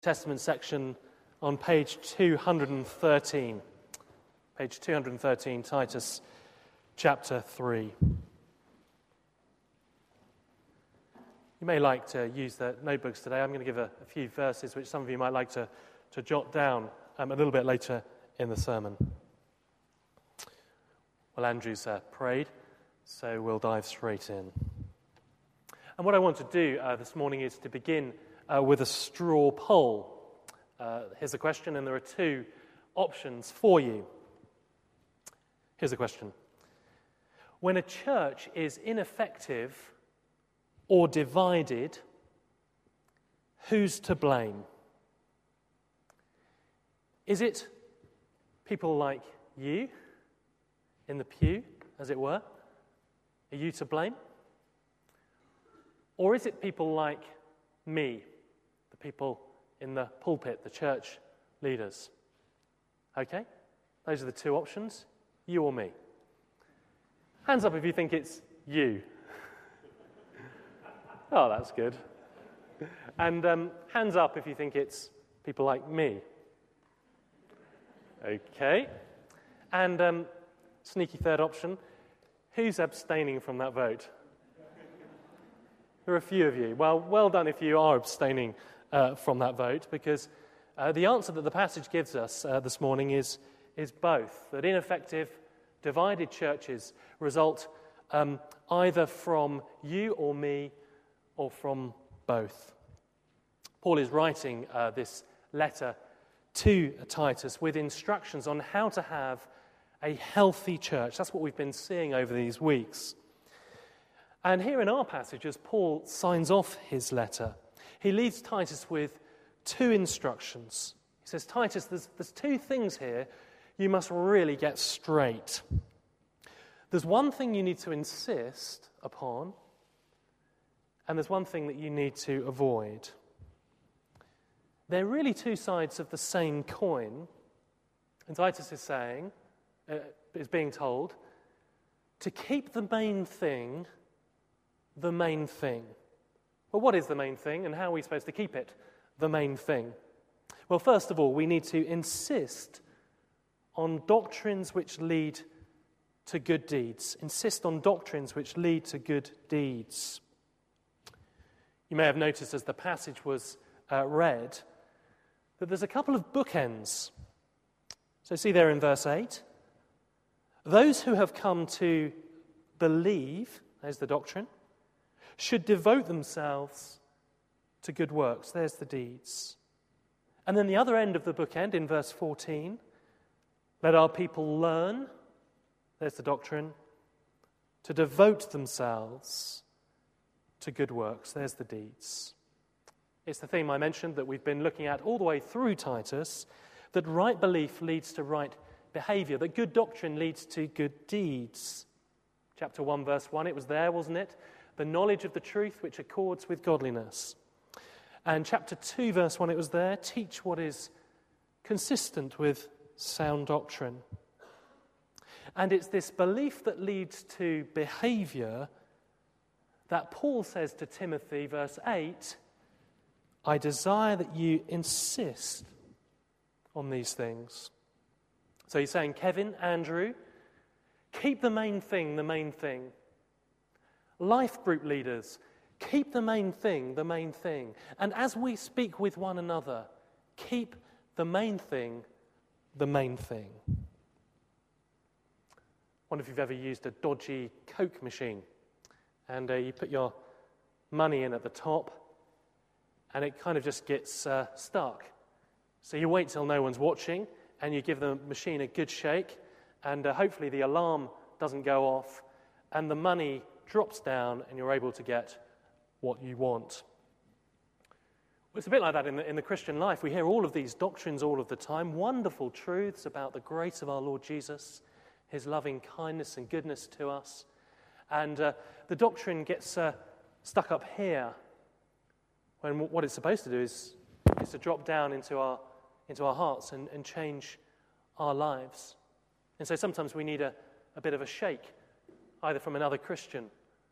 Testament section on page 213. Page 213, Titus chapter 3. You may like to use the notebooks today. I'm going to give a few verses which some of you might like to jot down a little bit later in the sermon. Well, Andrew's prayed, so we'll dive straight in. And what I want to do this morning is to begin with a straw poll. Here's the question, and there are two options for you. Here's the question. When a church is ineffective or divided, who's to blame? Is it people like you in the pew, as it were? Are you to blame? Or is it people like me, the people in the pulpit, the church leaders? Okay, those are the two options, you or me. Hands up if you think it's you. Oh, that's good. And hands up if you think it's people like me. Okay. And sneaky third option, who's abstaining from that vote? There are a few of you. Well done if you are abstaining from that vote, because the answer that the passage gives us this morning is both, that ineffective, divided churches result either from you or me or from both. Paul is writing this letter to Titus with instructions on how to have a healthy church. That's what we've been seeing over these weeks. And here in our passage, as Paul signs off his letter, he leaves Titus with two instructions. He says, Titus, there's two things here you must really get straight. There's one thing you need to insist upon, and there's one thing that you need to avoid. They're really two sides of the same coin, and Titus is saying, is being told, to keep the main thing the main thing. Well, what is the main thing, and how are we supposed to keep it the main thing? Well, first of all, we need to insist on doctrines which lead to good deeds. Insist on doctrines which lead to good deeds. You may have noticed as the passage was read that there's a couple of bookends. So see there in verse 8, those who have come to believe, there's the doctrine, should devote themselves to good works. There's the deeds. And then the other end of the bookend in verse 14, let our people learn, there's the doctrine, to devote themselves to good works. There's the deeds. It's the theme I mentioned that we've been looking at all the way through Titus, that right belief leads to right behavior, that good doctrine leads to good deeds. Chapter 1, verse 1, it was there, wasn't it? The knowledge of the truth which accords with godliness. And chapter 2, verse 1, it was there, teach what is consistent with sound doctrine. And it's this belief that leads to behavior that Paul says to Timothy, verse 8, I desire that you insist on these things. So he's saying, Kevin, Andrew, keep the main thing the main thing. Life group leaders, keep the main thing the main thing. And as we speak with one another, keep the main thing the main thing. I wonder if you've ever used a dodgy Coke machine. And you put your money in at the top, and it kind of just gets stuck. So you wait till no one's watching, and you give the machine a good shake, and hopefully the alarm doesn't go off, and the money drops down, and you're able to get what you want. Well, it's a bit like that in the Christian life. We hear all of these doctrines all of the time, wonderful truths about the grace of our Lord Jesus, his loving kindness and goodness to us. And the doctrine gets stuck up here, when what it's supposed to do is to drop down into our hearts and change our lives. And so sometimes we need a bit of a shake, either from another Christian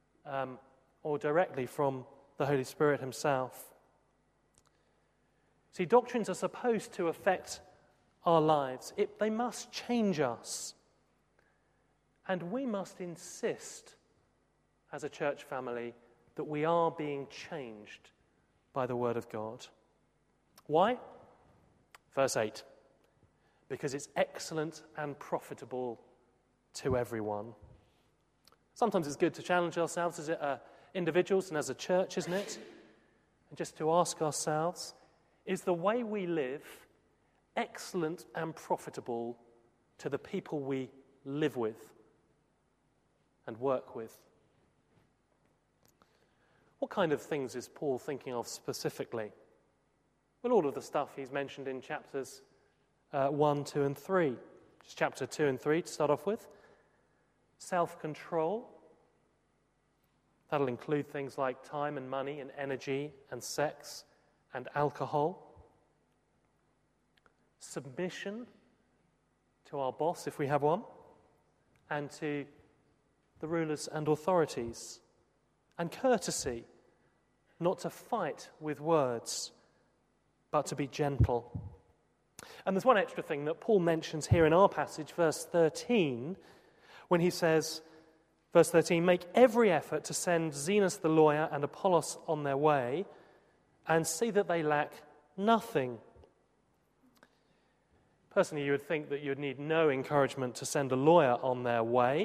or directly from the Holy Spirit himself. See, doctrines are supposed to affect our lives. They must change us. And we must insist, as a church family, that we are being changed by the Word of God. Why? Verse 8. Because it's excellent and profitable to everyone. Sometimes it's good to challenge ourselves as individuals and as a church, isn't it? And just to ask ourselves, is the way we live excellent and profitable to the people we live with and work with? What kind of things is Paul thinking of specifically? Well, all of the stuff he's mentioned in chapters 1, 2 and 3. Just chapter 2 and 3 to start off with. Self-control. That'll include things like time and money and energy and sex and alcohol. Submission to our boss, if we have one, and to the rulers and authorities. And courtesy, not to fight with words, but to be gentle. And there's one extra thing that Paul mentions here in our passage, verse 13, when he says, verse 13, make every effort to send Zenas the lawyer and Apollos on their way, and see that they lack nothing. Personally, you would think that you'd need no encouragement to send a lawyer on their way,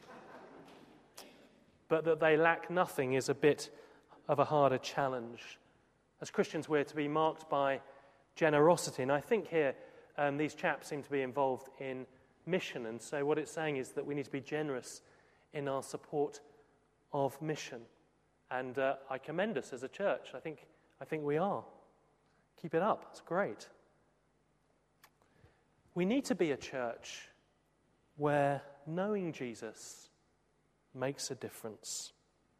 but that they lack nothing is a bit of a harder challenge. As Christians, we're to be marked by generosity, and I think here these chaps seem to be involved in mission, and so what it's saying is that we need to be generous in our support of mission, and I commend us as a church. I think we are. Keep it up. It's great. We need to be a church where knowing Jesus makes a difference.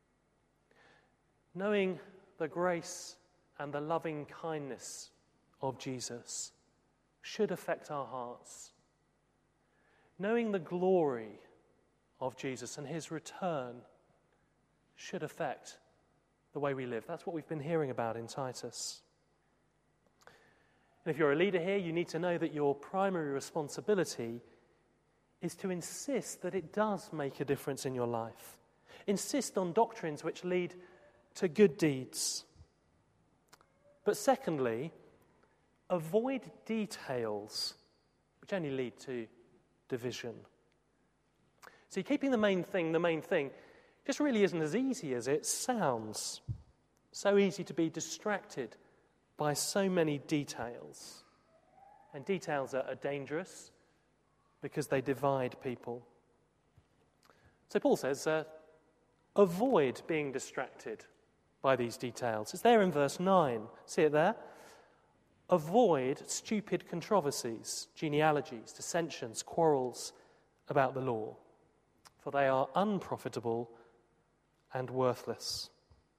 Knowing the grace and the loving kindness of Jesus should affect our hearts. Knowing the glory of Jesus and his return should affect the way we live. That's what we've been hearing about in Titus. And if you're a leader here, you need to know that your primary responsibility is to insist that it does make a difference in your life. Insist on doctrines which lead to good deeds. But secondly, avoid details which only lead to division. See, keeping the main thing, just really isn't as easy as it sounds. So easy to be distracted by so many details. And details are dangerous because they divide people. So Paul says, avoid being distracted by these details. It's there in verse 9. See it there? Avoid stupid controversies, genealogies, dissensions, quarrels about the law, for they are unprofitable and worthless.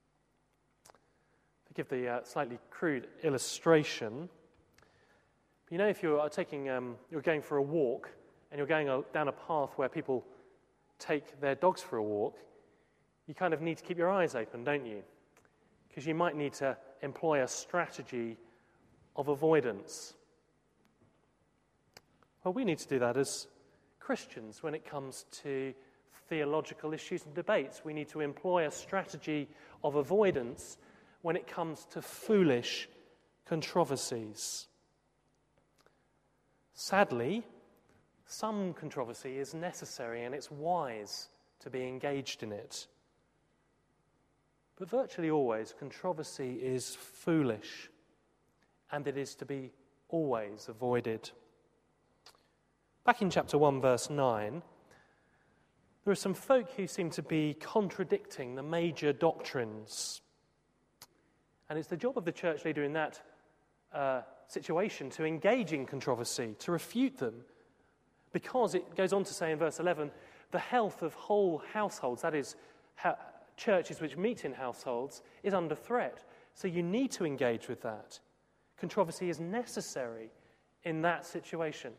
To give the slightly crude illustration, you know, if you're you're going for a walk and you're going down a path where people take their dogs for a walk, you kind of need to keep your eyes open, don't you? Because you might need to employ a strategy of avoidance. Well, we need to do that as Christians when it comes to theological issues and debates. We need to employ a strategy of avoidance when it comes to foolish controversies. Sadly, some controversy is necessary and it's wise to be engaged in it. But virtually always, controversy is foolish, and it is to be always avoided. Back in chapter 1, verse 9, there are some folk who seem to be contradicting the major doctrines. And it's the job of the church leader in that situation to engage in controversy, to refute them, because it goes on to say in verse 11, the health of whole households, that is, churches which meet in households, is under threat. So you need to engage with that. Controversy is necessary in that situation.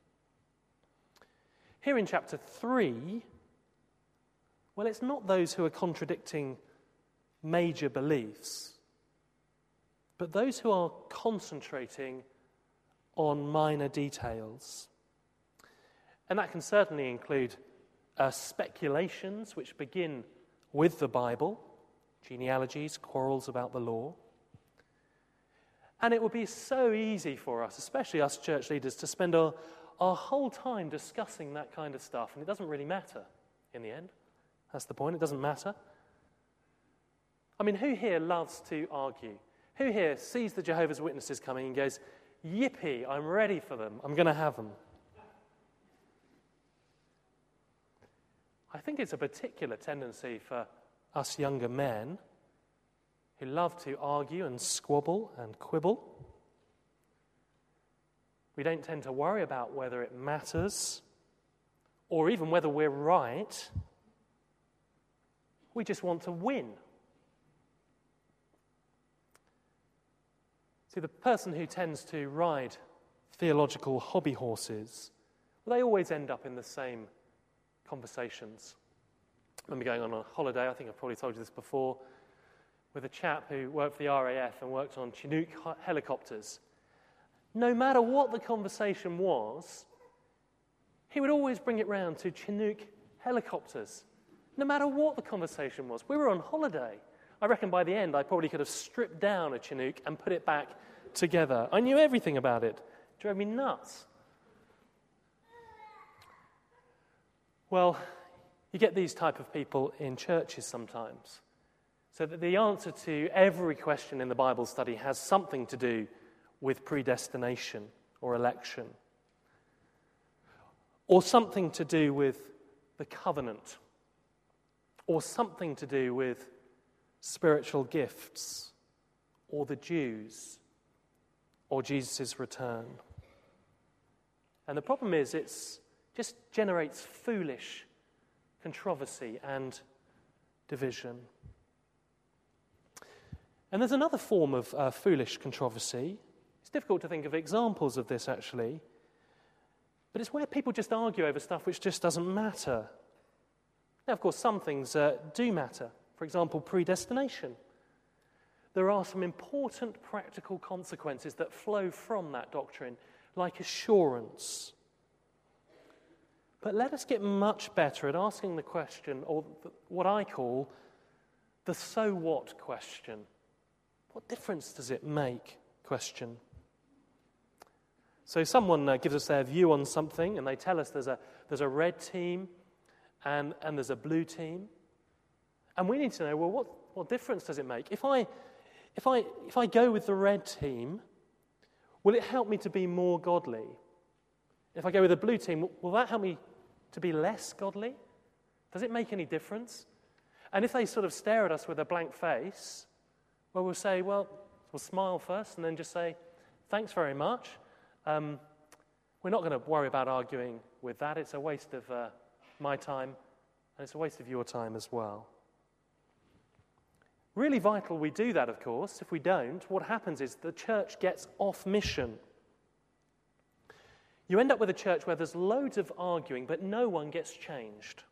Here in chapter 3, well, it's not those who are contradicting major beliefs. but those who are concentrating on minor details. And that can certainly include speculations which begin with the Bible, genealogies, quarrels about the law. And it would be so easy for us, especially us church leaders, to spend our whole time discussing that kind of stuff, and it doesn't really matter in the end. That's the point, it doesn't matter. I mean, who here loves to argue? Who here sees the Jehovah's Witnesses coming and goes, yippee, I'm ready for them, I'm going to have them? I think it's a particular tendency for us younger men who love to argue and squabble and quibble. We don't tend to worry about whether it matters or even whether we're right. We just want to win. See, the person who tends to ride theological hobby horses, well, they always end up in the same conversations. I remember going on a holiday, I think I've probably told you this before, with a chap who worked for the RAF and worked on Chinook helicopters. No matter what the conversation was, he would always bring it round to Chinook helicopters. No matter what the conversation was. We were on holiday. I reckon by the end I probably could have stripped down a Chinook and put it back together. I knew everything about it. It drove me nuts. Well, you get these type of people in churches sometimes. So that the answer to every question in the Bible study has something to do with predestination or election. Or something to do with the covenant. Or something to do with spiritual gifts. Or the Jews. Or Jesus' return. And the problem is it's just generates foolish controversy and division. And there's another form of foolish controversy. It's difficult to think of examples of this, actually. But it's where people just argue over stuff which just doesn't matter. Now, of course, some things do matter. For example, predestination. There are some important practical consequences that flow from that doctrine, like assurance. But let us get much better at asking the question, or what I call the so what question. What difference does it make question? So someone gives us their view on something, and they tell us there's a red team and there's a blue team. And we need to know, well, what difference does it make? If I go with the red team, will it help me to be more godly? If I go with the blue team, will that help me to be less godly? Does it make any difference? And if they sort of stare at us with a blank face, well, we'll say, we'll smile first and then just say, thanks very much. We're not going to worry about arguing with that. It's a waste of my time, and it's a waste of your time as well. Really vital we do that, of course. If we don't, what happens is the church gets off mission. You end up with a church where there's loads of arguing, but no one gets changed.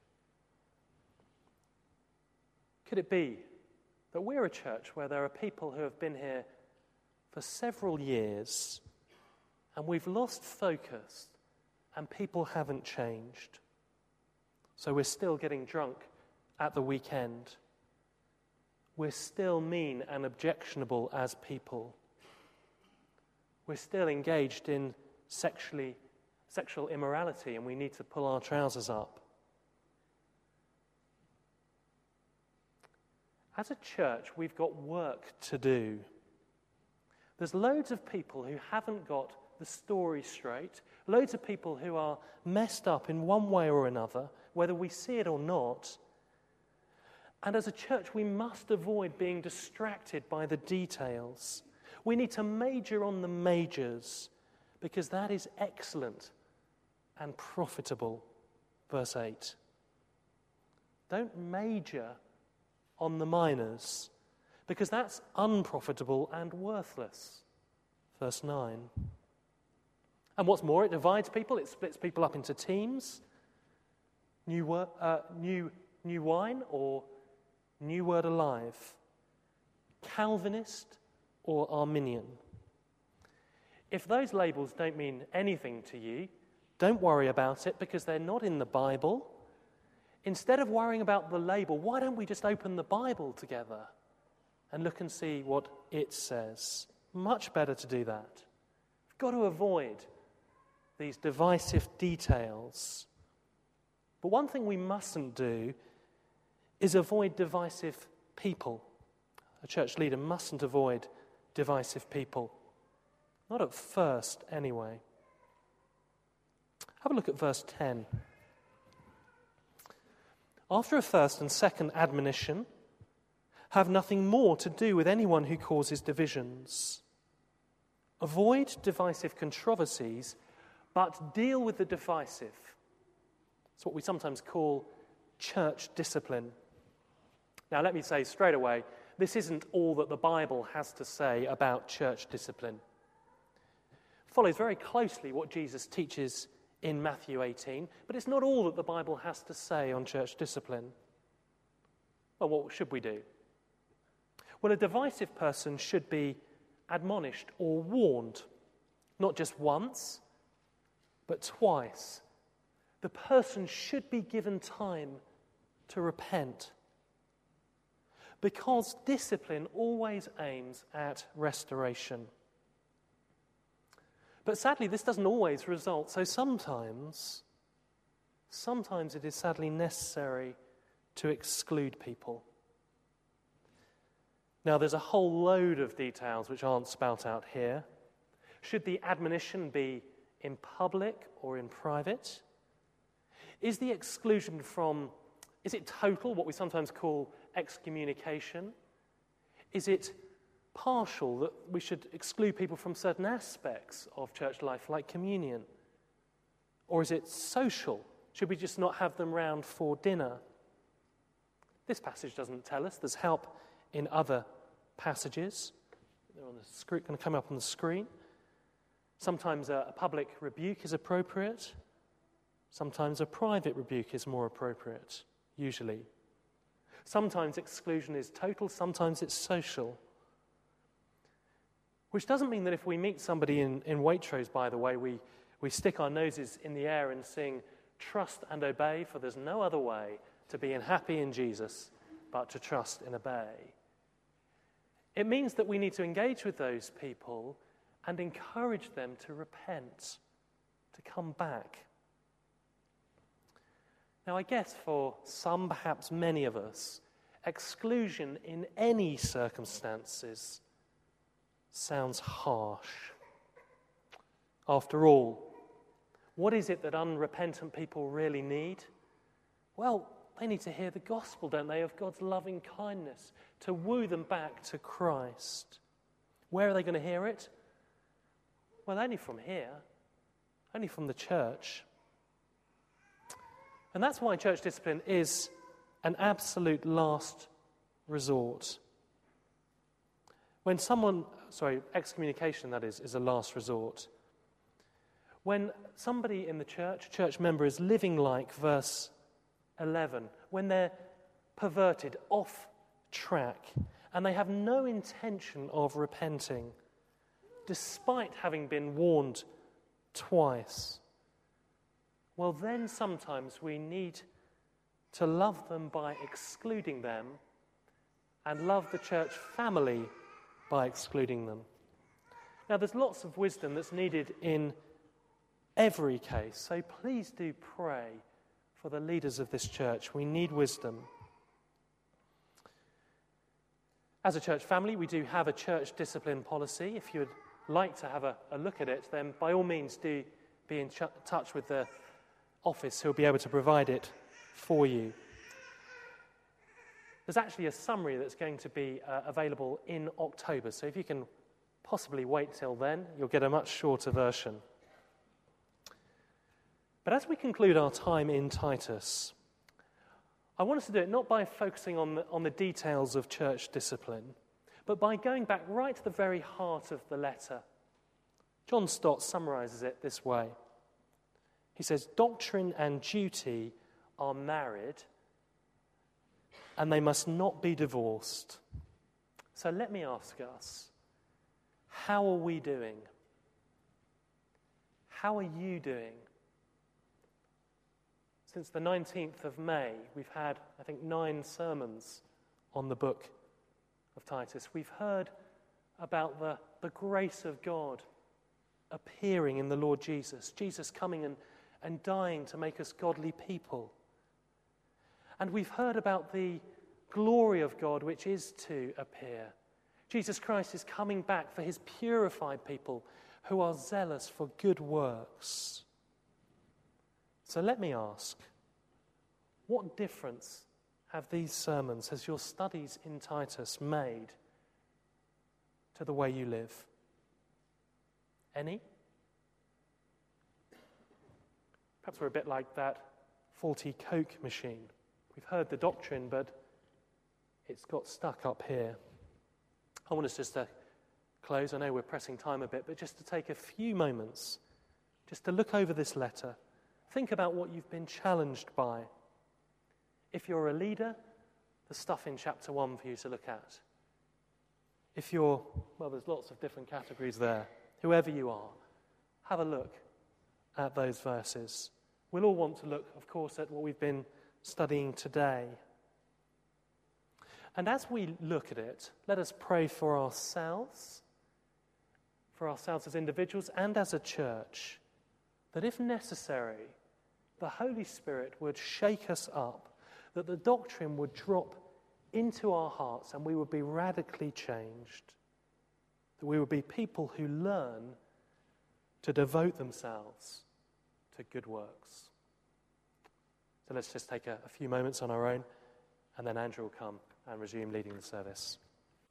Could it be that we're a church where there are people who have been here for several years and we've lost focus and people haven't changed? So we're still getting drunk at the weekend. We're still mean and objectionable as people. We're still engaged in sexual immorality, and we need to pull our trousers up. As a church, we've got work to do. There's loads of people who haven't got the story straight, loads of people who are messed up in one way or another, whether we see it or not. And as a church, we must avoid being distracted by the details. We need to major on the majors, because that is excellent and profitable. Verse 8. Don't major on the minors, because that's unprofitable and worthless. Verse 9. And what's more, it divides people, it splits people up into teams. New wine or New Word Alive. Calvinist or Arminian. If those labels don't mean anything to you, don't worry about it because they're not in the Bible. Instead of worrying about the label, why don't we just open the Bible together and look and see what it says? Much better to do that. We've got to avoid these divisive details. But one thing we mustn't do is avoid divisive people. A church leader mustn't avoid divisive people. Not at first, anyway. Have a look at verse 10. After a first and second admonition, have nothing more to do with anyone who causes divisions. Avoid divisive controversies, but deal with the divisive. It's what we sometimes call church discipline. Now, let me say straight away, this isn't all that the Bible has to say about church discipline. It follows very closely what Jesus teaches in Matthew 18, but it's not all that the Bible has to say on church discipline. Well, what should we do? Well, a divisive person should be admonished or warned, not just once, but twice. The person should be given time to repent, because discipline always aims at restoration. But sadly, this doesn't always result. So sometimes it is sadly necessary to exclude people. Now, there's a whole load of details which aren't spelt out here. Should the admonition be in public or in private? Is the exclusion is it total, what we sometimes call excommunication? Is it partial, that we should exclude people from certain aspects of church life, like communion? Or is it social? Should we just not have them round for dinner? This passage doesn't tell us. There's help in other passages. They're on the screen, going to come up on the screen. Sometimes a public rebuke is appropriate. Sometimes a private rebuke is more appropriate, usually. Sometimes exclusion is total, sometimes it's social. Which doesn't mean that if we meet somebody in Waitrose, by the way, we stick our noses in the air and sing, "Trust and obey, for there's no other way to be happy in Jesus but to trust and obey." It means that we need to engage with those people and encourage them to repent, to come back. Now, I guess for some, perhaps many of us, exclusion in any circumstances sounds harsh. After all, what is it that unrepentant people really need? Well, they need to hear the gospel, don't they, of God's loving kindness, to woo them back to Christ. Where are they going to hear it? Well, only from here, only from the church. And that's why church discipline is an absolute last resort. When excommunication, that is a last resort. When somebody in the church, a church member, is living like verse 11, when they're perverted, off track, and they have no intention of repenting, despite having been warned twice, well, then sometimes we need to love them by excluding them and love the church family by excluding them. Now, there's lots of wisdom that's needed in every case, so please do pray for the leaders of this church. We need wisdom. As a church family, we do have a church discipline policy. If you'd like to have a look at it, then by all means do be in touch with the office who'll be able to provide it for you. There's actually a summary that's going to be available in October, so if you can possibly wait till then, you'll get a much shorter version. But as we conclude our time in Titus, I want us to do it not by focusing on the details of church discipline, but by going back right to the very heart of the letter. John Stott summarizes it this way. He says, "Doctrine and duty are married, and they must not be divorced." So let me ask us, How are we doing? How are you doing? Since the 19th of May, we've had, I think, 9 sermons on the book of Titus. We've heard about the grace of God appearing in the Lord Jesus, Jesus coming and dying to make us godly people. And we've heard about the glory of God which is to appear. Jesus Christ is coming back for his purified people who are zealous for good works. So let me ask, what difference have these sermons, has your studies in Titus made to the way you live? Any? Perhaps we're a bit like that faulty Coke machine. We've heard the doctrine, but it's got stuck up here. I want us just to close. I know we're pressing time a bit, but just to take a few moments, just to look over this letter. Think about what you've been challenged by. If you're a leader, the stuff in chapter 1 for you to look at. If you're, well, there's lots of different categories there. Whoever you are, have a look at those verses. We'll all want to look, of course, at what we've been studying today. And as we look at it, let us pray for ourselves as individuals and as a church, that if necessary, the Holy Spirit would shake us up, that the doctrine would drop into our hearts and we would be radically changed, that we would be people who learn to devote themselves to good works. So let's just take a few moments on our own, and then Andrew will come and resume leading the service.